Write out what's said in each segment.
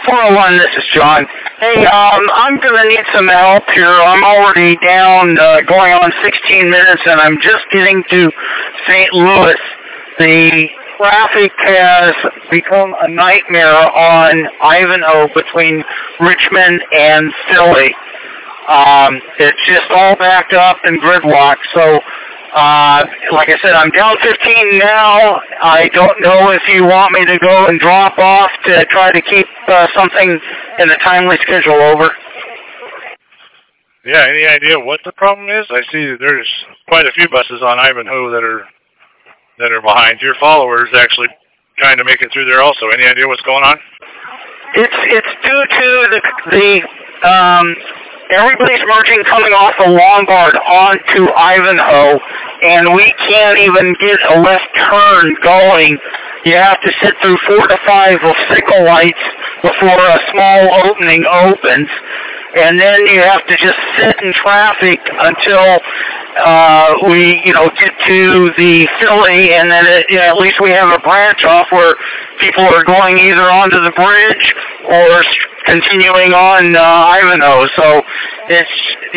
401, this is John. Hey, I'm going to need some help here. I'm already down, going on 16 minutes, and I'm just getting to St. Louis. The traffic has become a nightmare on Ivanhoe between Richmond and Philly. It's just all backed up and gridlocked, so like I said, I'm down 15 now. I don't know if you want me to go and drop off to try to keep something in a timely schedule over. Yeah, any idea what the problem is? I see there's quite a few buses on Ivanhoe that are behind. Your followers actually trying to make it through there also. Any idea what's going on? It's due to the everybody's merging coming off the Lombard onto Ivanhoe, and we can't even get a left turn going. You have to sit through 4 to 5 signal lights before a small opening opens, and then you have to just sit in traffic until we, get to the Philly, and then at least we have a branch off where people are going either onto the bridge or continuing on Ivanhoe. So it's,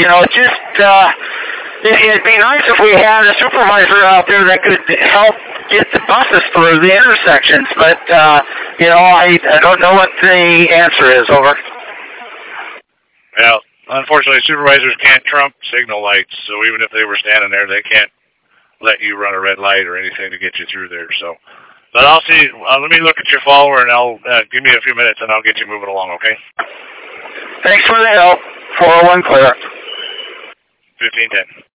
it'd be nice if we had a supervisor out there that could help get the buses through the intersections, but, I don't know what the answer is, over. Well, unfortunately, supervisors can't trump signal lights, so even if they were standing there, they can't let you run a red light or anything to get you through there. So, but I'll see. Let me look at your follower, and I'll give me a few minutes, and I'll get you moving along. Okay? Thanks for the help. 401 clear. 1510.